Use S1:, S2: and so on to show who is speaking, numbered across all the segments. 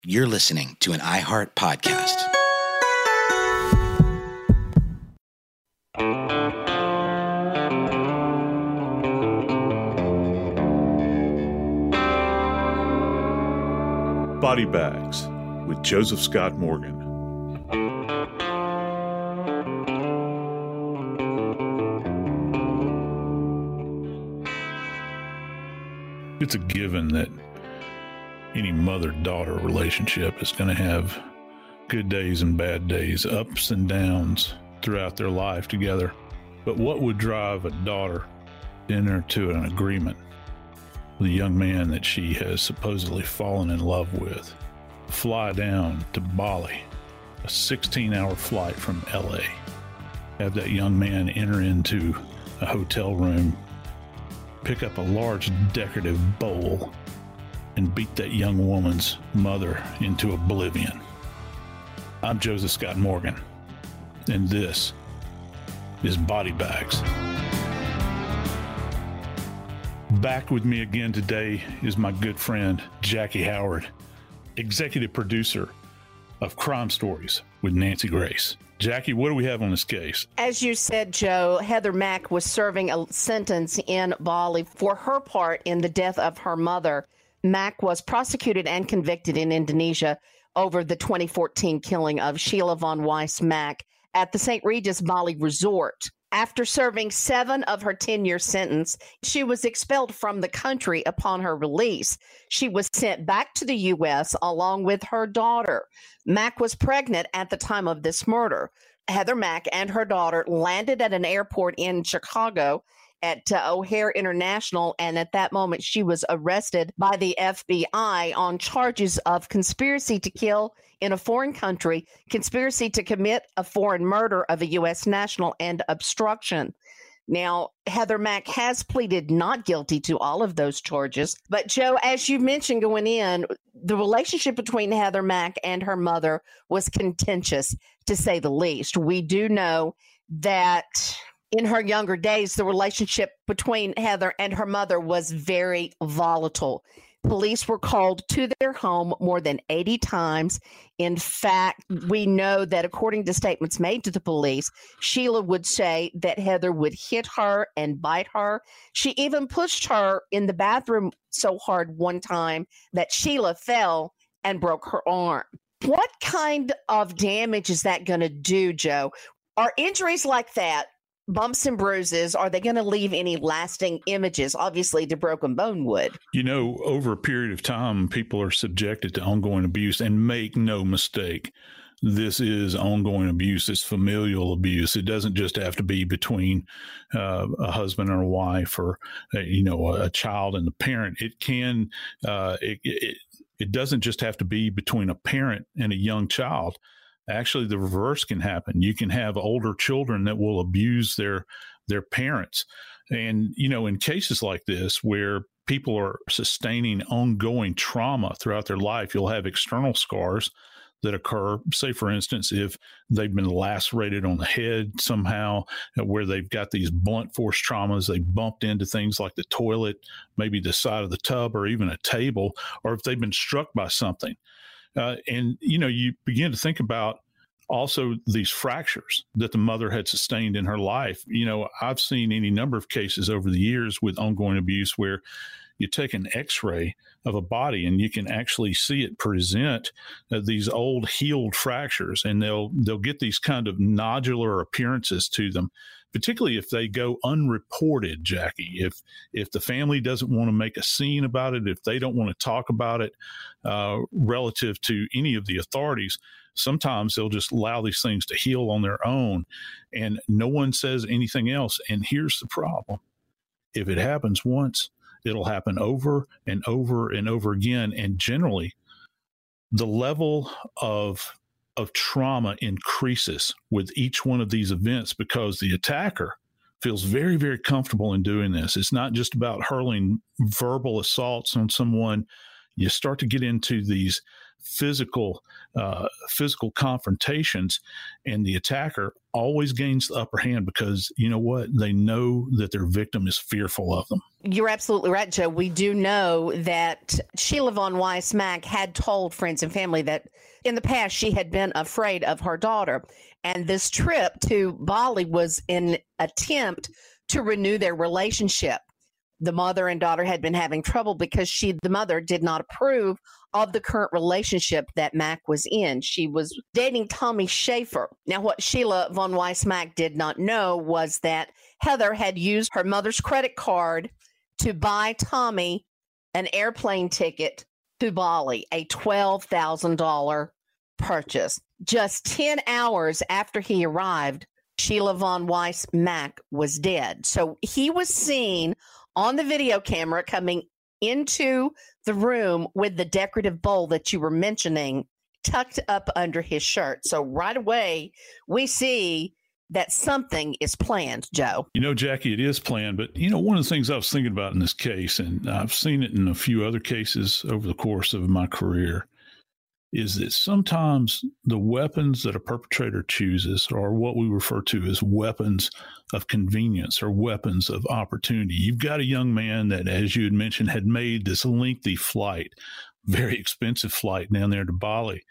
S1: You're listening to an iHeart podcast.
S2: Body Bags with Joseph Scott Morgan. It's a given that any mother-daughter relationship is going to have good days and bad days, ups and downs throughout their life together. But what would drive a daughter to enter into an agreement with a young man that she has supposedly fallen in love with, fly down to Bali, a 16-hour flight from LA, have that young man enter into a hotel room, pick up a large decorative bowl, and beat that young woman's mother into oblivion? I'm Joseph Scott Morgan, and this is Body Bags. Back with me again today is my good friend, Jackie Howard, executive producer of Crime Stories with Nancy Grace. Jackie, what do we have on this case?
S3: As you said, Joe, Heather Mack was serving a sentence in Bali for her part in the death of her mother. Mack was prosecuted and convicted in Indonesia over the 2014 killing of Sheila von Weiss Mack at the St. Regis Bali Resort. After serving 7 of her 10-year sentence, she was expelled from the country upon her release. She was sent back to the U.S. along with her daughter. Mack was pregnant at the time of this murder. Heather Mack and her daughter landed at an airport in Chicago at O'Hare International, and at that moment she was arrested by the FBI on charges of conspiracy to kill in a foreign country, conspiracy to commit a foreign murder of a U.S. national, and obstruction. Now, Heather Mack has pleaded not guilty to all of those charges. But, Joe, as you mentioned going in, the relationship between Heather Mack and her mother was contentious, to say the least. We do know that in her younger days, the relationship between Heather and her mother was very volatile. Police were called to their home more than 80 times. In fact, we know that according to statements made to the police, Sheila would say that Heather would hit her and bite her. She even pushed her in the bathroom so hard one time that Sheila fell and broke her arm. What kind of damage is that going to do, Joe? Are injuries like that, bumps and bruises, are they going to leave any lasting images? Obviously, the broken bone would.
S2: You know, over a period of time, people are subjected to ongoing abuse, and make no mistake, this is ongoing abuse. It's familial abuse. It doesn't just have to be between a husband or a wife, or, a child and the parent. It can, it doesn't just have to be between a parent and a young child. Actually, the reverse can happen. You can have older children that will abuse their parents. And, in cases like this where people are sustaining ongoing trauma throughout their life, you'll have external scars that occur. Say, for instance, if they've been lacerated on the head somehow, where they've got these blunt force traumas, they bumped into things like the toilet, maybe the side of the tub, or even a table, or if they've been struck by something. And you begin to think about also these fractures that the mother had sustained in her life. I've seen any number of cases over the years with ongoing abuse where you take an X-ray of a body and you can actually see it present these old healed fractures, and they'll get these kind of nodular appearances to them, particularly if they go unreported, Jackie. If the family doesn't want to make a scene about it, if they don't want to talk about it relative to any of the authorities, sometimes they'll just allow these things to heal on their own, and no one says anything else. And here's the problem. If it happens once, it'll happen over and over and over again. And generally, the level of trauma increases with each one of these events because the attacker feels very, very comfortable in doing this. It's not just about hurling verbal assaults on someone. You start to get into these physical confrontations, and the attacker always gains the upper hand because you know what? They know that their victim is fearful of them.
S3: You're absolutely right, Joe. We do know that Sheila Von Weiss Mack had told friends and family that in the past she had been afraid of her daughter. And this trip to Bali was an attempt to renew their relationship. The mother and daughter had been having trouble because the mother did not approve of the current relationship that Mack was in. She was dating Tommy Schaefer. Now, what Sheila Von Weiss Mack did not know was that Heather had used her mother's credit card to buy Tommy an airplane ticket to Bali, a $12,000 purchase. Just 10 hours after he arrived, Sheila Von Weiss Mack was dead. So he was seen on the video camera coming into the room with the decorative bowl that you were mentioning tucked up under his shirt. So right away, we see that something is planned, Joe.
S2: You know, Jackie, it is planned. But, you know, one of the things I was thinking about in this case, and I've seen it in a few other cases over the course of my career, is that sometimes the weapons that a perpetrator chooses are what we refer to as weapons of convenience or weapons of opportunity. You've got a young man that, as you had mentioned, had made this lengthy flight, very expensive flight down there to Bali.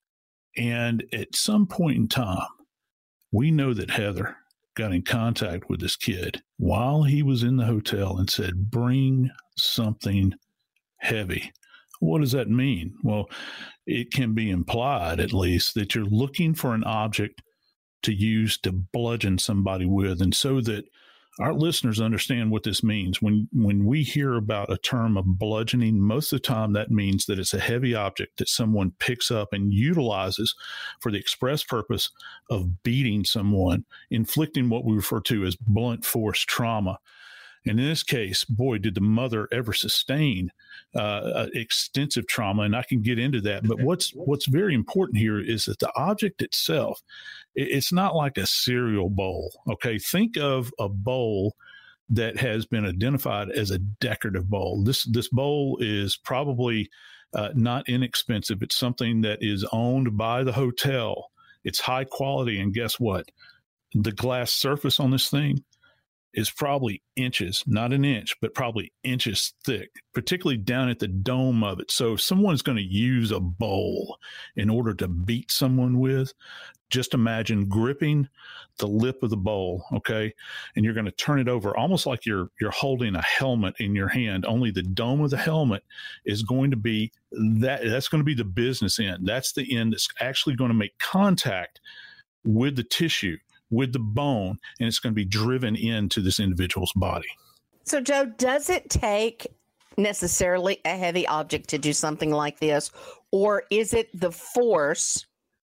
S2: And at some point in time, we know that Heather got in contact with this kid while he was in the hotel and said, "Bring something heavy." What does that mean? Well, it can be implied, at least, that you're looking for an object to use to bludgeon somebody with. And so that our listeners understand what this means. When we hear about a term of bludgeoning, most of the time that means that it's a heavy object that someone picks up and utilizes for the express purpose of beating someone, inflicting what we refer to as blunt force trauma. And in this case, boy, did the mother ever sustain extensive trauma, and I can get into that. But what's very important here is that the object itself, it's not like a cereal bowl, okay? Think of a bowl that has been identified as a decorative bowl. This bowl is probably not inexpensive. It's something that is owned by the hotel. It's high quality, and guess what? The glass surface on this thing is probably inches, not an inch, but probably inches thick, particularly down at the dome of it. So if someone's going to use a bowl in order to beat someone with, just imagine gripping the lip of the bowl, okay? And you're going to turn it over almost like you're holding a helmet in your hand, only the dome of the helmet is going to be that's going to be the business end. That's the end that's actually going to make contact with the tissue, with the bone, and it's going to be driven into this individual's body.
S3: So, Joe, does it take necessarily a heavy object to do something like this, or is it the force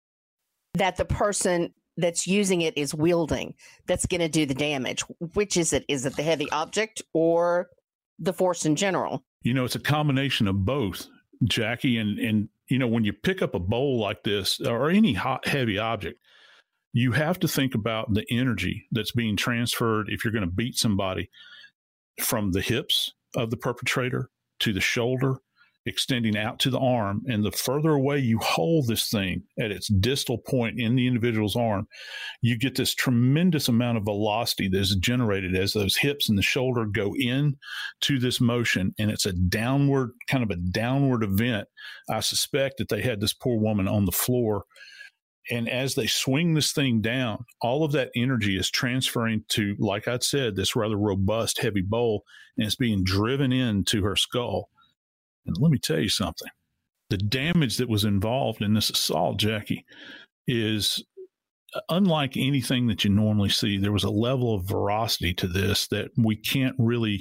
S3: that the person that's using it is wielding that's going to do the damage? Which is it? Is it the heavy object or the force in general?
S2: You know, it's a combination of both, Jackie. And you know, when you pick up a bowl like this or any heavy object, you have to think about the energy that's being transferred if you're going to beat somebody from the hips of the perpetrator to the shoulder, extending out to the arm. And the further away you hold this thing at its distal point in the individual's arm, you get this tremendous amount of velocity that is generated as those hips and the shoulder go in to this motion. And it's a downward, kind of a downward event. I suspect that they had this poor woman on the floor. And as they swing this thing down, all of that energy is transferring to, like I said, this rather robust, heavy bowl, and it's being driven into her skull. And let me tell you something. The damage that was involved in this assault, Jackie, is unlike anything that you normally see. There was a level of ferocity to this that we can't really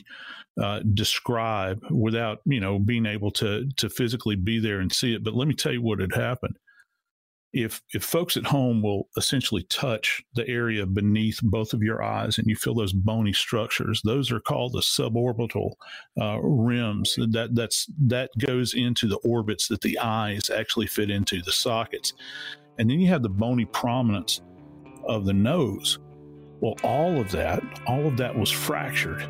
S2: describe without, you know, being able to physically be there and see it. But let me tell you what had happened. If folks at home will essentially touch the area beneath both of your eyes and you feel those bony structures, those are called the suborbital rims. That goes into the orbits that the eyes actually fit into, the sockets. And then you have the bony prominence of the nose. Well, all of that was fractured.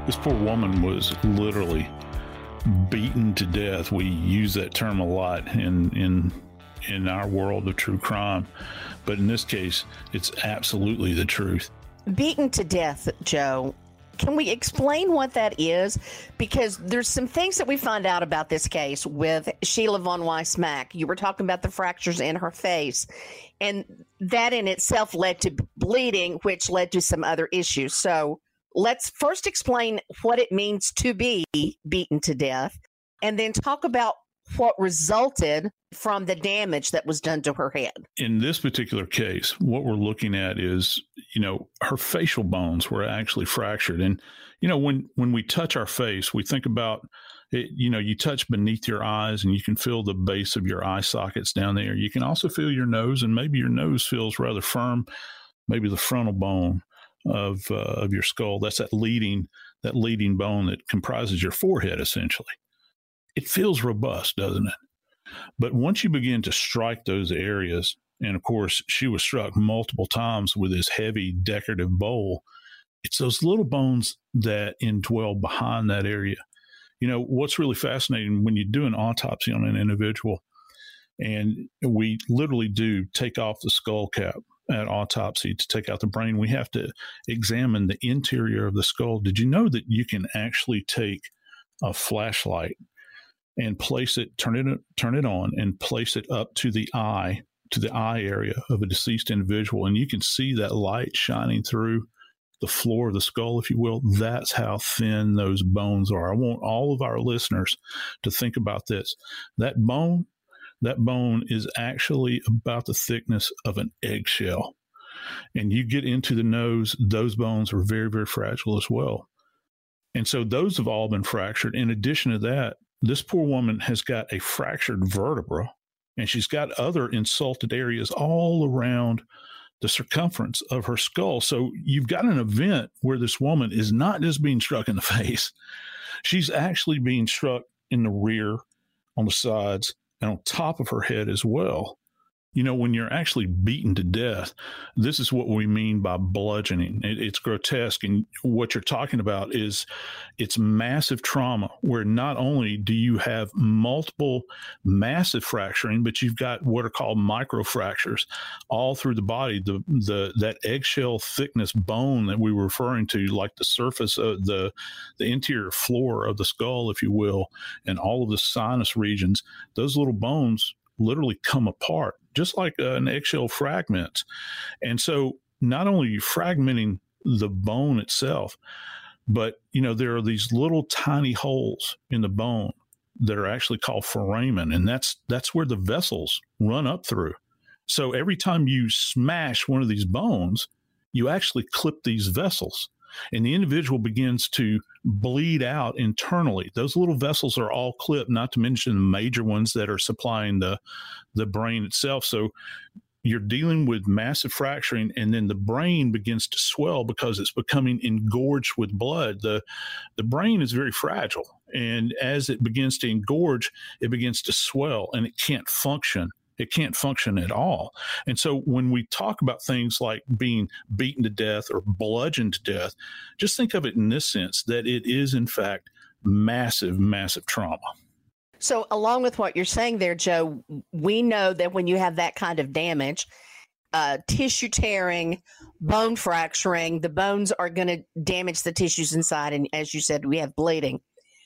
S2: This poor woman was literally beaten to death. We use that term a lot in our world of true crime, but in this case, it's absolutely the truth.
S3: Beaten to death, Joe. Can we explain what that is? Because there's some things that we find out about this case with Sheila von Weiss Mack. You were talking about the fractures in her face, and that in itself led to bleeding, which led to some other issues. So let's first explain what it means to be beaten to death, and then talk about what resulted from the damage that was done to her head.
S2: In this particular case, what we're looking at is, her facial bones were actually fractured. And, when we touch our face, we think about it, you touch beneath your eyes and you can feel the base of your eye sockets down there. You can also feel your nose, and maybe your nose feels rather firm, maybe the frontal bone of your skull. That's that leading bone that comprises your forehead, essentially. It feels robust, doesn't it? But once you begin to strike those areas, and of course, she was struck multiple times with this heavy decorative bowl, it's those little bones that indwell behind that area. What's really fascinating when you do an autopsy on an individual, and we literally do take off the skull cap at autopsy to take out the brain, we have to examine the interior of the skull. Did you know that you can actually take a flashlight and place it, turn it on, and place it up to the eye area of a deceased individual, and you can see that light shining through the floor of the skull, if you will? That's how thin those bones are. I want all of our listeners to think about this. That bone is actually about the thickness of an eggshell, and you get into the nose, those bones are very, very fragile as well. And so those have all been fractured. In addition to that, this poor woman has got a fractured vertebra, and she's got other insulted areas all around the circumference of her skull. So you've got an event where this woman is not just being struck in the face. She's actually being struck in the rear, on the sides, and on top of her head as well. When you're actually beaten to death, this is what we mean by bludgeoning. It's grotesque. And what you're talking about is it's massive trauma, where not only do you have multiple massive fracturing, but you've got what are called microfractures all through the body. That eggshell thickness bone that we were referring to, like the surface of the interior floor of the skull, if you will, and all of the sinus regions, those little bones literally come apart, just like an eggshell fragment. And so not only are you fragmenting the bone itself, but, there are these little tiny holes in the bone that are actually called foramen, and that's where the vessels run up through. So every time you smash one of these bones, you actually clip these vessels, and the individual begins to bleed out internally. Those little vessels are all clipped, not to mention the major ones that are supplying the brain itself. So you're dealing with massive fracturing, and then the brain begins to swell because it's becoming engorged with blood. The brain is very fragile, and as it begins to engorge, it begins to swell, and it can't function. It can't function at all. And so when we talk about things like being beaten to death or bludgeoned to death, just think of it in this sense, that it is, in fact, massive, massive trauma.
S3: So along with what you're saying there, Joe, we know that when you have that kind of damage, tissue tearing, bone fracturing, the bones are going to damage the tissues inside. And as you said, we have bleeding.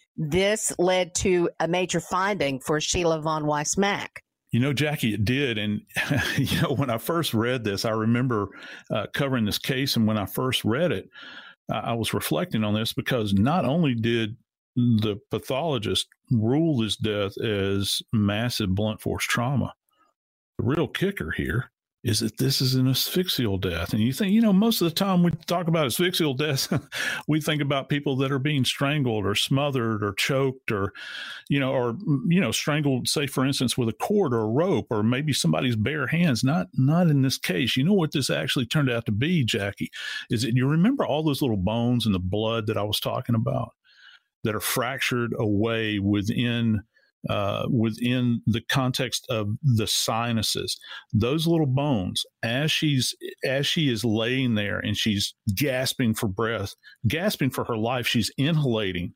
S3: This led to a major finding for Sheila von Weiss Mack.
S2: Jackie, it did. And, when I first read this, I remember covering this case. And when I first read it, I was reflecting on this, because not only did the pathologist rule this death as massive blunt force trauma, the real kicker here is that this is an asphyxial death. And you think, most of the time we talk about asphyxial death, we think about people that are being strangled or smothered or choked or strangled, say, for instance, with a cord or a rope, or maybe somebody's bare hands. Not in this case. You know what this actually turned out to be, Jackie, is that you remember all those little bones and the blood that I was talking about that are fractured away within within the context of the sinuses. Those little bones, as she is laying there and she's gasping for breath, gasping for her life, she's inhalating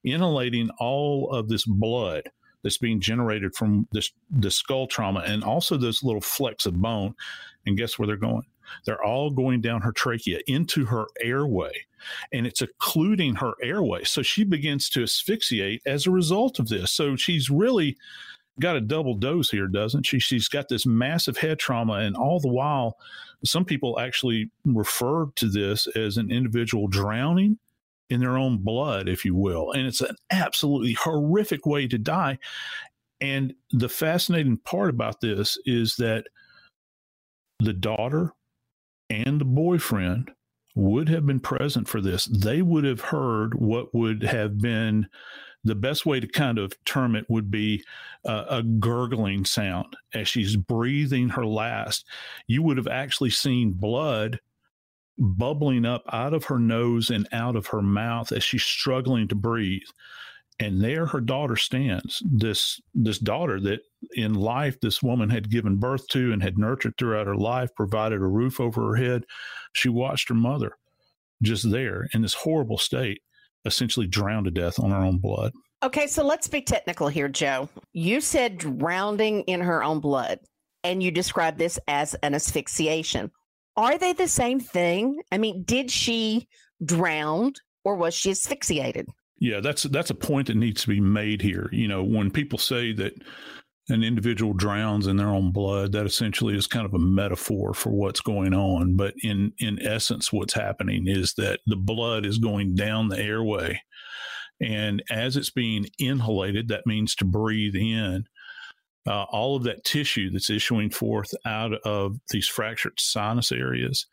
S2: all of this blood that's being generated from the skull trauma, and also those little flecks of bone. And guess where they're going? They're all going down her trachea into her airway, and it's occluding her airway. So she begins to asphyxiate as a result of this. So she's really got a double dose here, doesn't she? She's got this massive head trauma, and all the while, some people actually refer to this as an individual drowning in their own blood, if you will. And it's an absolutely horrific way to die. And the fascinating part about this is that the daughter and the boyfriend would have been present for this. They would have heard what would have been, the best way to kind of term it would be a gurgling sound as she's breathing her last. You would have actually seen blood bubbling up out of her nose and out of her mouth as she's struggling to breathe. And there her daughter stands, this daughter that in life this woman had given birth to and had nurtured throughout her life, provided a roof over her head. She watched her mother just there in this horrible state, essentially drowned to death on her own blood.
S3: Okay, so let's be technical here, Joe. You said drowning in her own blood, and you described this as an asphyxiation. Are they the same thing? I mean, did she drown or was she asphyxiated?
S2: Yeah, that's a point that needs to be made here. You know, when people say that an individual drowns in their own blood, that essentially is kind of a metaphor for what's going on. But in essence, what's happening is that the blood is going down the airway. And as it's being inhalated, that means to breathe in, all of that tissue that's issuing forth out of these fractured sinus areas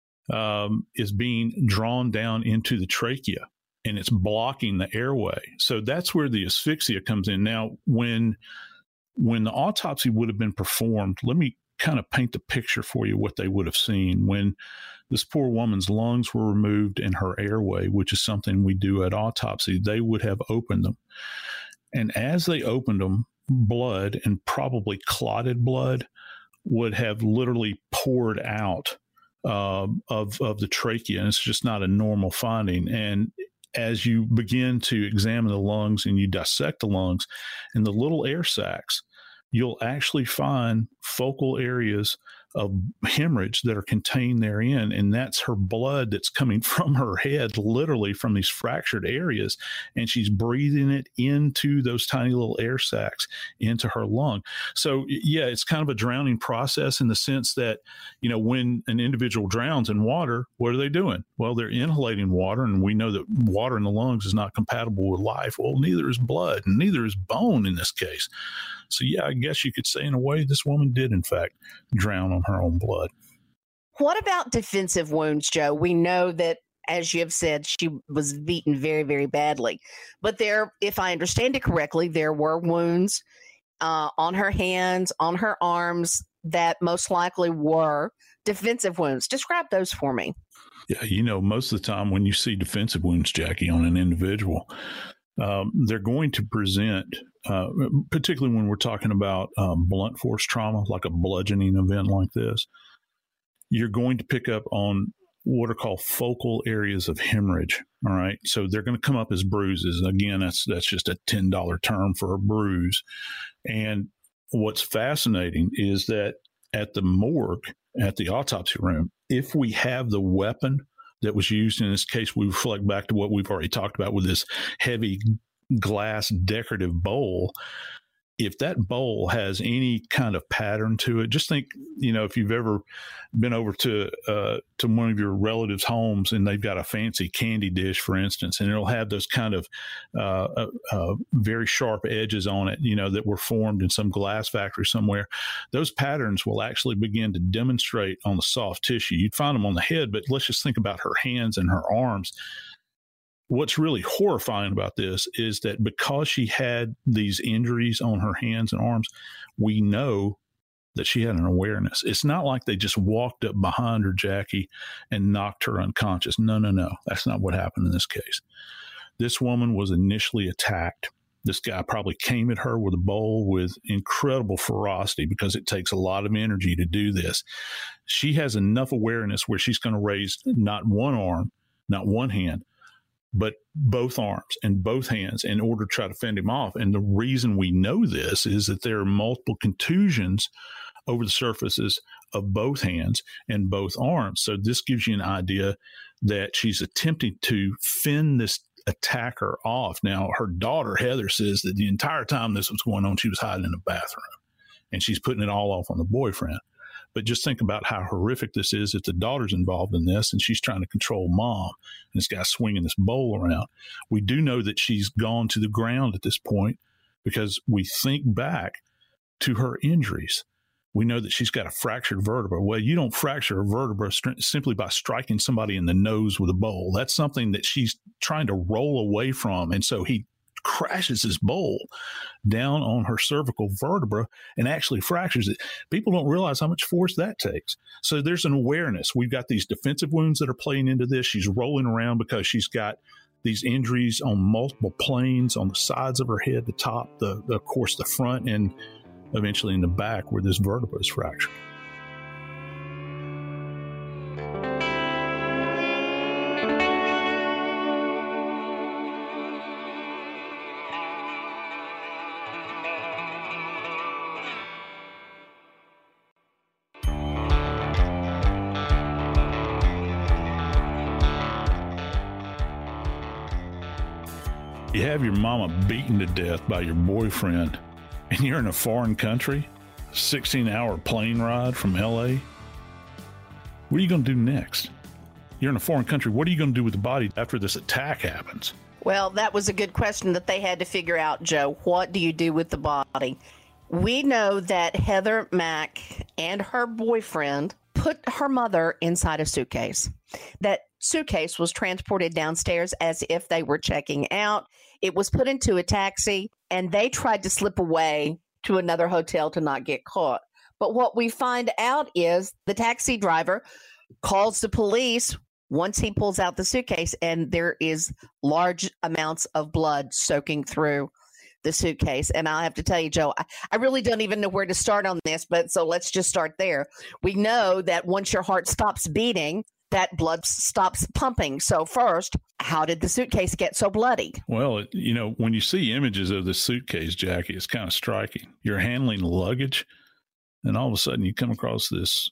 S2: is being drawn down into the trachea, and it's blocking the airway. So that's where the asphyxia comes in. Now, when the autopsy would have been performed, let me kind of paint the picture for you what they would have seen. When this poor woman's lungs were removed and her airway, which is something we do at autopsy, they would have opened them. And as they opened them, blood, and probably clotted blood, would have literally poured out of the trachea. And it's just not a normal finding. And as you begin to examine the lungs and you dissect the lungs and the little air sacs, you'll actually find focal areas of hemorrhage that are contained therein. And that's her blood that's coming from her head, literally from these fractured areas. And she's breathing it into those tiny little air sacs into her lung. So, yeah, it's kind of a drowning process in the sense that, you know, when an individual drowns in water, what are they doing? Well, they're inhalating water. And we know that water in the lungs is not compatible with life. Well, neither is blood, and neither is bone in this case. So, yeah, I guess you could say in a way this woman did, in fact, drown on her own blood.
S3: What about defensive wounds, Joe? We know that, as you have said, she was beaten very, very badly. But there, if I understand it correctly, there were wounds on her hands, on her arms that most likely were defensive wounds. Describe those for me.
S2: Yeah, you know, most of the time when you see defensive wounds, Jackie, on an individual, they're going to present, particularly when we're talking about blunt force trauma, like a bludgeoning event like this, you're going to pick up on what are called focal areas of hemorrhage. All right. So they're going to come up as bruises. Again, that's just a $10 term for a bruise. And what's fascinating is that at the morgue, at the autopsy room, if we have the weapon that was used in this case, we reflect back to what we've already talked about with this heavy glass decorative bowl. If that bowl has any kind of pattern to it, just think, you know, if you've ever been over to one of your relatives' homes and they've got a fancy candy dish, for instance, and it'll have those kind of very sharp edges on it, you know, that were formed in some glass factory somewhere. Those patterns will actually begin to demonstrate on the soft tissue. You'd find them on the head, but let's just think about her hands and her arms. What's really horrifying about this is that because she had these injuries on her hands and arms, we know that she had an awareness. It's not like they just walked up behind her, Jackie, and knocked her unconscious. No. That's not what happened in this case. This woman was initially attacked. This guy probably came at her with a bowl with incredible ferocity because it takes a lot of energy to do this. She has enough awareness where she's going to raise not one arm, not one hand, but both arms and both hands in order to try to fend him off. And the reason we know this is that there are multiple contusions over the surfaces of both hands and both arms. So this gives you an idea that she's attempting to fend this attacker off. Now, her daughter, Heather, says that the entire time this was going on, she was hiding in the bathroom and she's putting it all off on the boyfriend. But just think about how horrific this is if the daughter's involved in this and she's trying to control mom and this guy's swinging this bowl around. We do know that she's gone to the ground at this point because we think back to her injuries. We know that she's got a fractured vertebra. Well, you don't fracture a vertebra simply by striking somebody in the nose with a bowl. That's something that she's trying to roll away from. And so he crashes his bowl down on her cervical vertebra and actually fractures it. People don't realize how much force that takes. So there's an awareness. We've got these defensive wounds that are playing into this. She's rolling around because she's got these injuries on multiple planes, on the sides of her head, the top, of course, the front, and eventually in the back where this vertebra is fractured. You have your mama beaten to death by your boyfriend, and you're in a foreign country, 16-hour plane ride from LA. What are you going to do next? You're in a foreign country. What are you going to do with the body after this attack happens?
S3: Well, that was a good question that they had to figure out, Joe. What do you do with the body? We know that Heather Mack and her boyfriend put her mother inside a suitcase. That suitcase was transported downstairs as if they were checking out. It was put into a taxi, and they tried to slip away to another hotel to not get caught. But what we find out is the taxi driver calls the police once he pulls out the suitcase, and there is large amounts of blood soaking through the suitcase. And I have to tell you, Joe, I really don't even know where to start on this, but so let's just start there. We know that once your heart stops beating, that blood stops pumping. So first, how did the suitcase get so bloody?
S2: Well, when you see images of the suitcase, Jackie, it's kind of striking. You're handling luggage, and all of a sudden you come across this.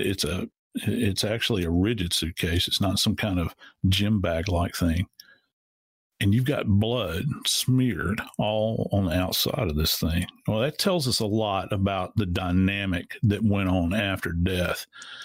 S2: It's actually a rigid suitcase. It's not some kind of gym bag like thing. And you've got blood smeared all on the outside of this thing. Well, that tells us a lot about the dynamic that went on after death.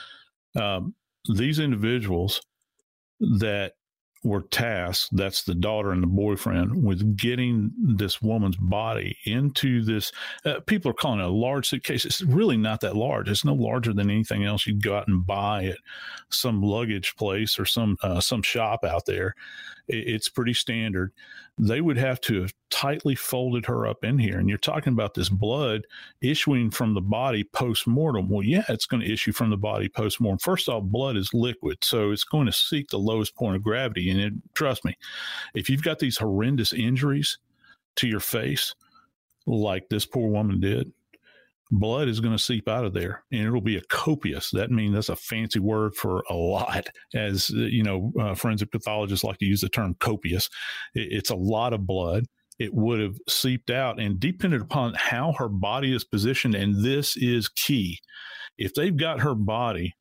S2: These individuals that were tasked, that's the daughter and the boyfriend, with getting this woman's body into this, people are calling it a large suitcase. It's really not that large. It's no larger than anything else you'd go out and buy at some luggage place or some shop out there. It's pretty standard. They would have to have tightly folded her up in here. And you're talking about this blood issuing from the body post-mortem. Well, yeah, it's going to issue from the body post-mortem. First off, blood is liquid, so it's going to seek the lowest point of gravity. And trust me, if you've got these horrendous injuries to your face, like this poor woman did, blood is going to seep out of there, and it'll be a copious. That means that's a fancy word for a lot. As forensic pathologists like to use the term copious. It's a lot of blood. It would have seeped out, and depended upon how her body is positioned, and this is key. If they've got her body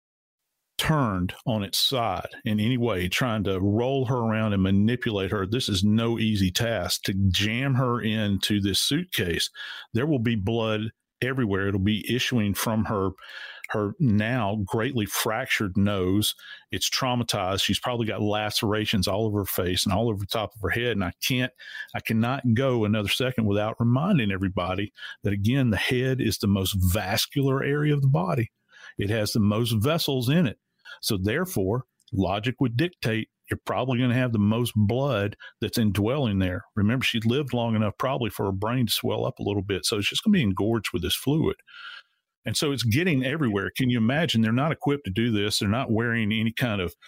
S2: turned on its side in any way, trying to roll her around and manipulate her, this is no easy task. To jam her into this suitcase, there will be blood everywhere. It'll be issuing from her now greatly fractured nose. It's traumatized. She's probably got lacerations all over her face and all over the top of her head. And I cannot go another second without reminding everybody that, again, the head is the most vascular area of the body. It has the most vessels in it. So therefore, logic would dictate you're probably going to have the most blood that's indwelling there. Remember, she lived long enough probably for her brain to swell up a little bit. So it's just going to be engorged with this fluid. And so it's getting everywhere. Can you imagine? They're not equipped to do this. They're not wearing any kind of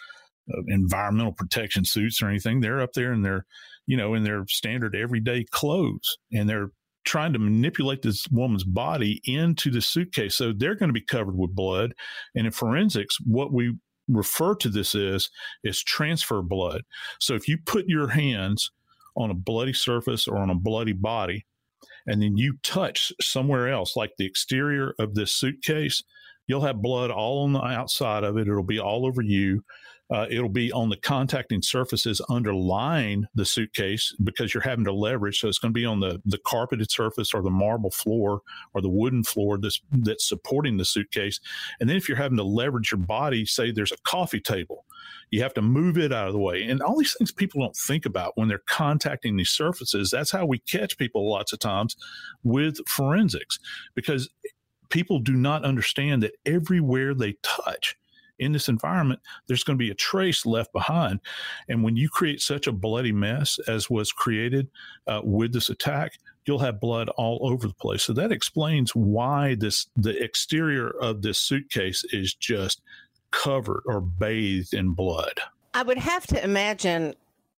S2: environmental protection suits or anything. They're up there in their, in their standard everyday clothes, and they're trying to manipulate this woman's body into the suitcase. So they're going to be covered with blood. And in forensics, what we refer to this is transfer blood. So if you put your hands on a bloody surface or on a bloody body, and then you touch somewhere else, like the exterior of this suitcase, you'll have blood all on the outside of it. It'll be all over you. It'll be on the contacting surfaces underlying the suitcase because you're having to leverage. So it's going to be on the carpeted surface or the marble floor or the wooden floor that's supporting the suitcase. And then if you're having to leverage your body, say there's a coffee table, you have to move it out of the way. And all these things people don't think about when they're contacting these surfaces. That's how we catch people lots of times with forensics, because people do not understand that everywhere they touch in this environment, there's going to be a trace left behind. And when you create such a bloody mess as was created with this attack, you'll have blood all over the place. So that explains why the exterior of this suitcase is just covered or bathed in blood.
S3: I would have to imagine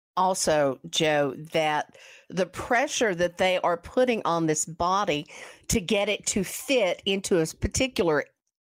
S3: also, Joe, that the pressure that they are putting on this body to get it to fit into a particular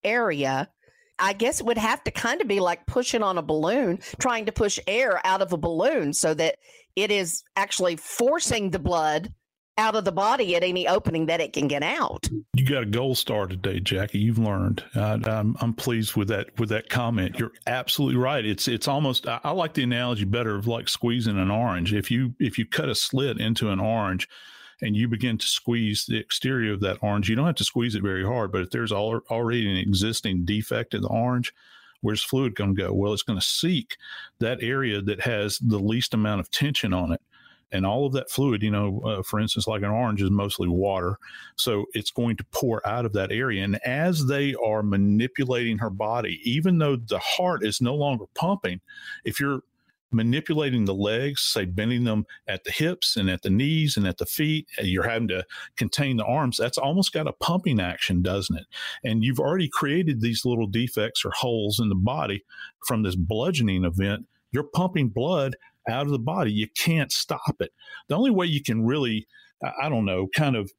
S3: area, I guess it would have to kind of be like pushing on a balloon, trying to push air out of a balloon so that it is actually forcing the blood out of the body at any opening that it can get out.
S2: You got a gold star today, Jackie. You've learned. I'm pleased with that comment. You're absolutely right. It's almost, I like the analogy better of like squeezing an orange. If you cut a slit into an orange and you begin to squeeze the exterior of that orange, you don't have to squeeze it very hard, but if there's already an existing defect in the orange, where's fluid going to go? Well, it's going to seek that area that has the least amount of tension on it. And all of that fluid, for instance, like an orange is mostly water. So it's going to pour out of that area. And as they are manipulating her body, even though the heart is no longer pumping, if you're manipulating the legs, say bending them at the hips and at the knees and at the feet, and you're having to contain the arms, that's almost got a pumping action, doesn't it? And you've already created these little defects or holes in the body from this bludgeoning event. You're pumping blood out of the body. You can't stop it. The only way you can really, I don't know, kind of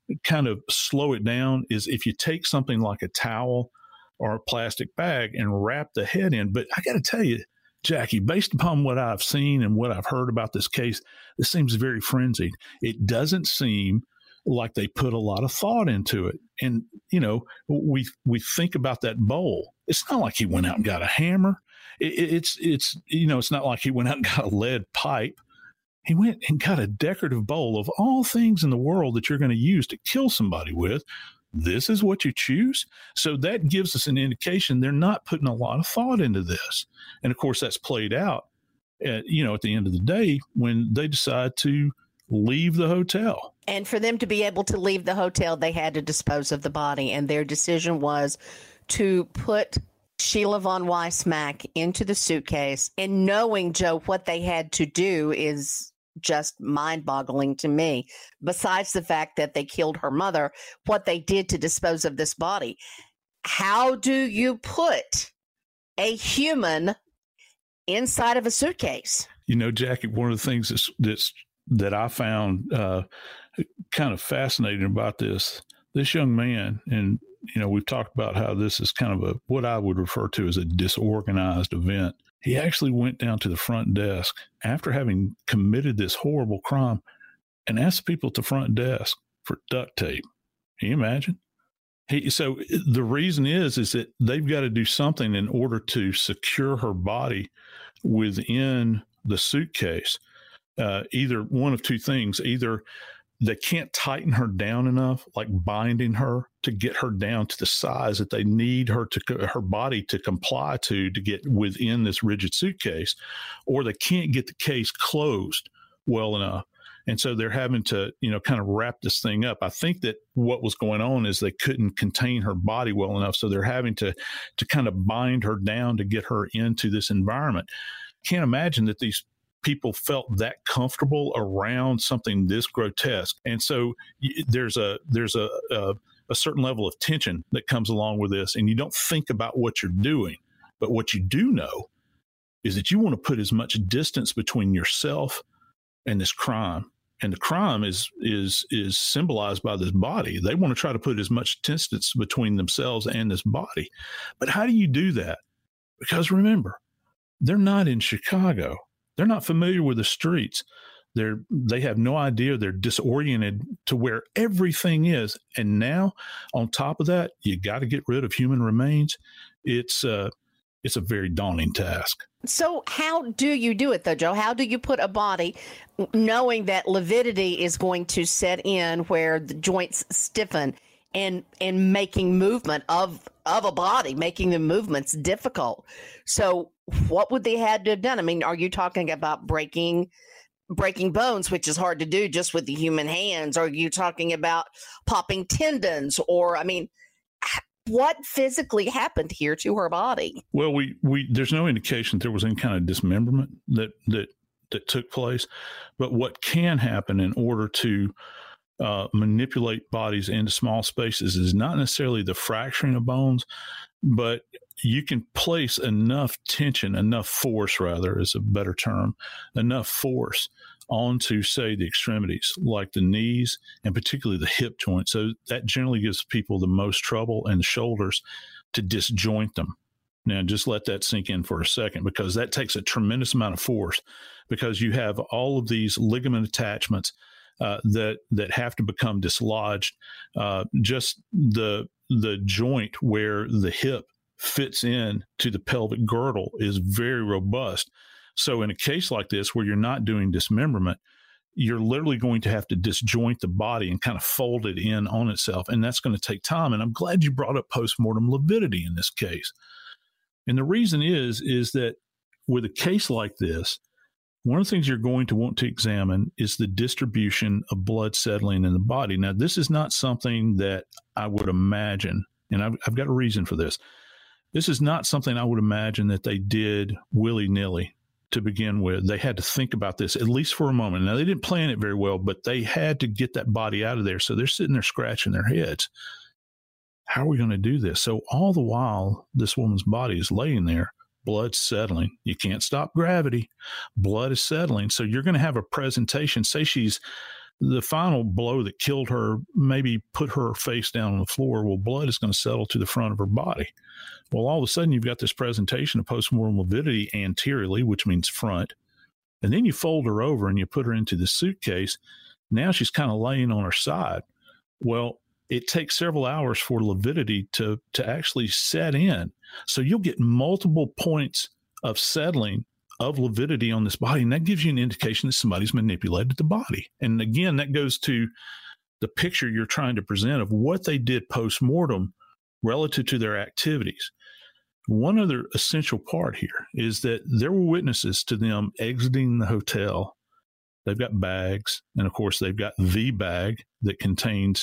S2: slow it down is if you take something like a towel or a plastic bag and wrap the head in. But I got to tell you, Jackie, based upon what I've seen and what I've heard about this case, this seems very frenzied. It doesn't seem like they put a lot of thought into it. And, we think about that bowl. It's not like he went out and got a hammer. It's not like he went out and got a lead pipe. He went and got a decorative bowl. Of all things in the world that you're going to use to kill somebody with, this is what you choose. So that gives us an indication they're not putting a lot of thought into this. And of course, that's played out at the end of the day when they decide to leave the hotel.
S3: And for them to be able to leave the hotel, they had to dispose of the body. And their decision was to put Sheila von Weissmack into the suitcase. And knowing, Joe, what they had to do is just mind-boggling to me. Besides the fact that they killed her mother, what they did to dispose of this body. How do you put a human inside of a suitcase?
S2: Jackie, one of the things that I found kind of fascinating about this young man, and we've talked about how this is kind of what I would refer to as a disorganized event. He actually went down to the front desk after having committed this horrible crime and asked people at the front desk for duct tape. Can you imagine? So the reason is that they've got to do something in order to secure her body within the suitcase. Either one of two things. Either they can't tighten her down enough, like binding her to get her down to the size that they need her body to comply to get within this rigid suitcase, or they can't get the case closed well enough. And so they're having to, kind of wrap this thing up. I think that what was going on is they couldn't contain her body well enough. So they're having to kind of bind her down to get her into this environment. Can't imagine that these people felt that comfortable around something this grotesque. And so there's a certain level of tension that comes along with this, and you don't think about what you're doing. But what you do know is that you want to put as much distance between yourself and this crime. And the crime is symbolized by this body. They want to try to put as much distance between themselves and this body. But how do you do that? Because remember, they're not in Chicago. They're not familiar with the streets. They have no idea. They're disoriented to where everything is. And now, on top of that, you got to get rid of human remains. It's a very daunting task.
S3: So how do you do it, though, Joe? How do you put a body, knowing that lividity is going to set in where the joints stiffen, and making movement of a body, making the movements difficult? So what would they had to have done? I mean, are you talking about breaking bones, which is hard to do just with the human hands? Or are you talking about popping tendons? Or, I mean, what physically happened here to her body?
S2: Well, we there's no indication that there was any kind of dismemberment that took place. But what can happen in order to manipulate bodies into small spaces is not necessarily the fracturing of bones, but you can place enough tension, enough force, rather, is a better term, enough force onto, say, the extremities, like the knees and particularly the hip joint. So that generally gives people the most trouble, and the shoulders, to disjoint them. Now, just let that sink in for a second, because that takes a tremendous amount of force, because you have all of these ligament attachments that have to become dislodged. Just the joint where the hip fits in to the pelvic girdle is very robust. So in a case like this, where you're not doing dismemberment, you're literally going to have to disjoint the body and kind of fold it in on itself. And that's going to take time. And I'm glad you brought up postmortem lividity in this case. And the reason is that with a case like this, one of the things you're going to want to examine is the distribution of blood settling in the body. Now, this is not something that I would imagine, and I've got a reason for this. This is not something I would imagine that they did willy-nilly to begin with. They had to think about this, at least for a moment. Now, they didn't plan it very well, but they had to get that body out of there. So they're sitting there scratching their heads. How are we going to do this? So all the while, this woman's body is laying there, blood settling. You can't stop gravity. Blood is settling. So you're going to have a presentation. Say she's the final blow that killed her, maybe put her face down on the floor. Well, blood is going to settle to the front of her body. Well, all of a sudden, you've got this presentation of postmortem lividity anteriorly, which means front. And then you fold her over and you put her into the suitcase. Now she's kind of laying on her side. Well, it takes several hours for lividity to actually set in. So you'll get multiple points of settling of lividity on this body, and that gives you an indication that somebody's manipulated the body. And again, that goes to the picture you're trying to present of what they did post-mortem relative to their activities. One other essential part here is that there were witnesses to them exiting the hotel. They've got bags, and of course, they've got the bag that contains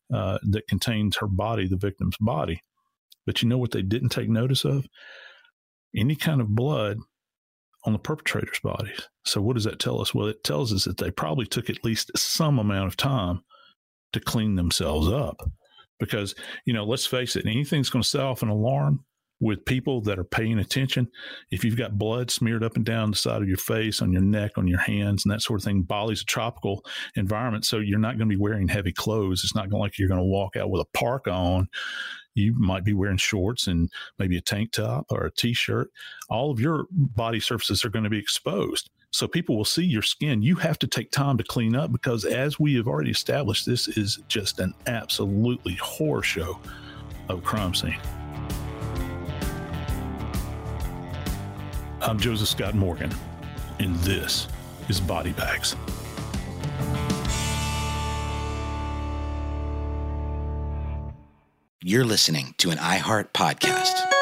S2: her body, the victim's body. But you know what they didn't take notice of? Any kind of blood on the perpetrator's bodies. So what does that tell us? Well, it tells us that they probably took at least some amount of time to clean themselves up. Because, let's face it, anything's going to set off an alarm with people that are paying attention. If you've got blood smeared up and down the side of your face, on your neck, on your hands, and that sort of thing, Bali's a tropical environment, so you're not going to be wearing heavy clothes. It's not like you're going to walk out with a parka on. You might be wearing shorts and maybe a tank top or a T-shirt. All of your body surfaces are going to be exposed. So people will see your skin. You have to take time to clean up because, as we have already established, this is just an absolutely horror show of a crime scene. I'm Joseph Scott Morgan, and this is Body Bags.
S1: You're listening to an iHeart podcast.